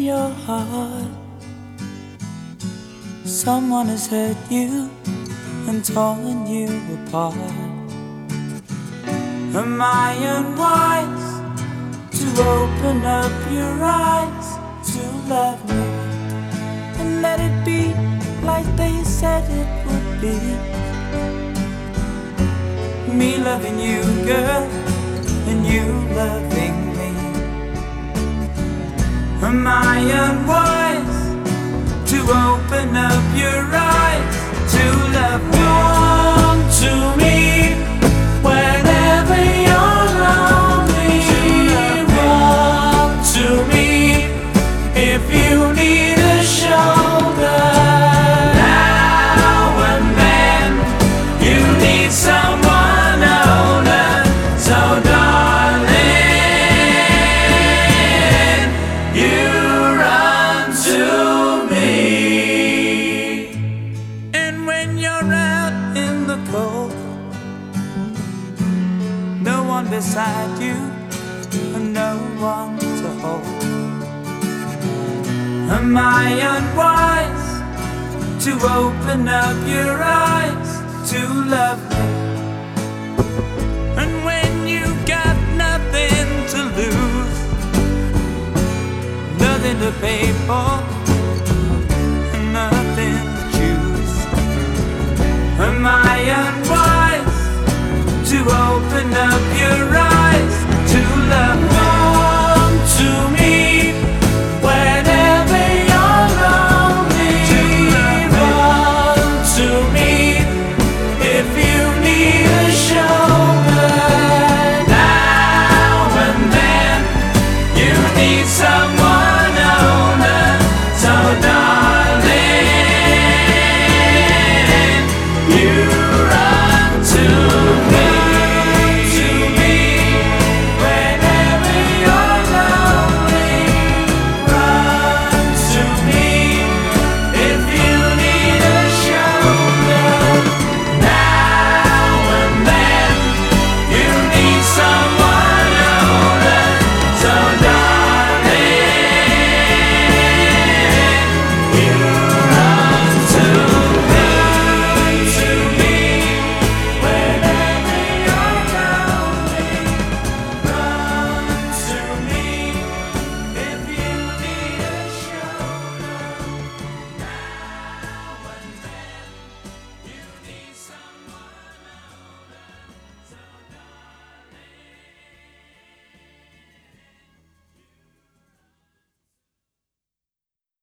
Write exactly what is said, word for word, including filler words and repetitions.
your heart. Someone has hurt you and torn you apart. Am I unwise to open up your eyes to love me and let it be like they said it would be? Me loving you, girl, and you loving me. Am I unwise to open up your eyes to love me? Come to me whenever you're lonely. Run to me if you need a shoulder. Now and then you need someone older. So darling, you run to me. And when you're out in the cold, no one beside you and no one to hold. Am I unwise to open up your eyes to love me? And when you got nothing to lose, nothing to pay for,